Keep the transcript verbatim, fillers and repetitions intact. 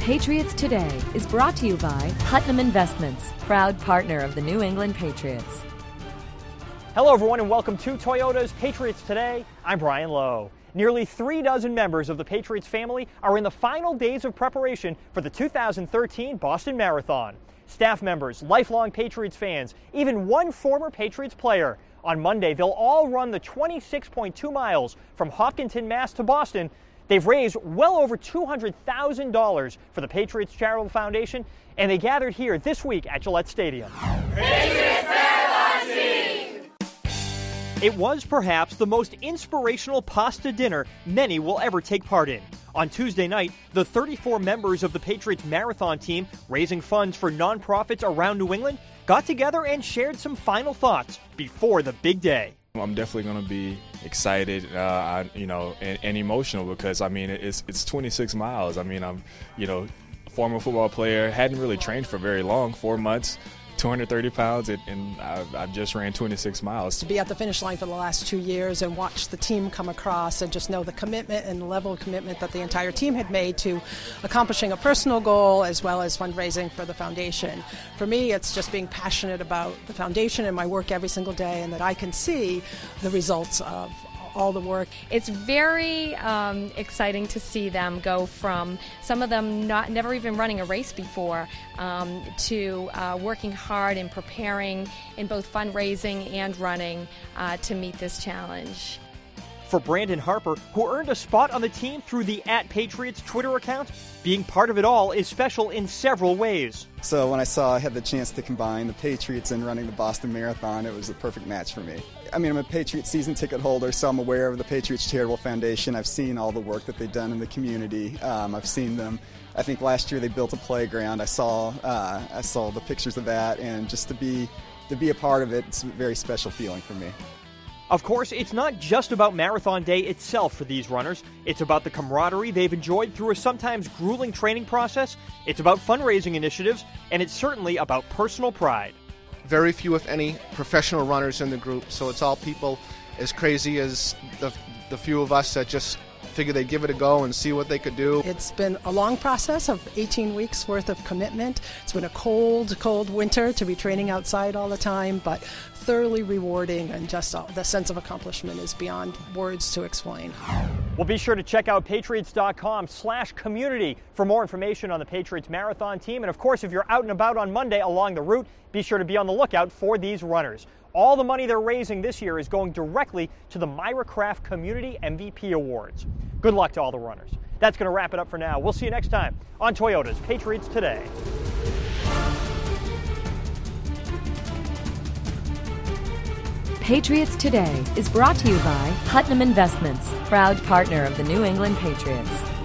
Patriots Today is brought to you by Putnam Investments, proud partner of the New England Patriots. Hello, everyone, and welcome to Toyota's Patriots Today. I'm Brian Lowe. Nearly three dozen members of the Patriots family are in the final days of preparation for the two thousand thirteen Boston Marathon. Staff members, lifelong Patriots fans, even one former Patriots player. On Monday, they'll all run the twenty-six point two miles from Hopkinton, Mass to Boston. They've raised well over two hundred thousand dollars for the Patriots Charitable Foundation, and they gathered here this week at Gillette Stadium. Patriots Marathon Team! It was perhaps the most inspirational pasta dinner many will ever take part in. On Tuesday night, the thirty-four members of the Patriots Marathon Team, raising funds for nonprofits around New England, got together and shared some final thoughts before the big day. I'm definitely going to be excited, uh, you know, and, and emotional because, I mean, it's it's twenty-six miles. I mean, I'm, you know, a former football player, hadn't really trained for very long, four months, two hundred thirty pounds, and, and I've, I've just ran twenty-six miles. To be at the finish line for the last two years and watch the team come across and just know the commitment and the level of commitment that the entire team had made to accomplishing a personal goal as well as fundraising for the foundation. For me, it's just being passionate about the foundation and my work every single day, and that I can see the results of all the work. It's very um, exciting to see them go from some of them not never even running a race before um, to uh, working hard and preparing in both fundraising and running uh, to meet this challenge. For Brandon Harper, who earned a spot on the team through the at Patriots Twitter account, being part of it all is special in several ways. So when I saw I had the chance to combine the Patriots and running the Boston Marathon, it was a perfect match for me. I mean, I'm a Patriots season ticket holder, so I'm aware of the Patriots Charitable Foundation. I've seen all the work that they've done in the community. Um, I've seen them. I think last year they built a playground. I saw uh, I saw the pictures of that, and just to be to be a part of it, it's a very special feeling for me. Of course, it's not just about Marathon Day itself for these runners. It's about the camaraderie they've enjoyed through a sometimes grueling training process. It's about fundraising initiatives, and it's certainly about personal pride. Very few, if any, professional runners in the group, so it's all people as crazy as the, the few of us that just figured they'd give it a go and see what they could do. It's been a long process of eighteen weeks worth of commitment. It's been a cold, cold winter to be training outside all the time, but thoroughly rewarding, and just uh, the sense of accomplishment is beyond words to explain. Well, be sure to check out patriots.com slash community for more information on the Patriots Marathon Team. And of course, if you're out and about on Monday along the route, be sure to be on the lookout for these runners. All the money they're raising this year is going directly to the Myra Craft Community M V P Awards. Good luck to all the runners. That's going to wrap it up for now. We'll see you next time on Toyota's Patriots Today. Patriots Today is brought to you by Putnam Investments, proud partner of the New England Patriots.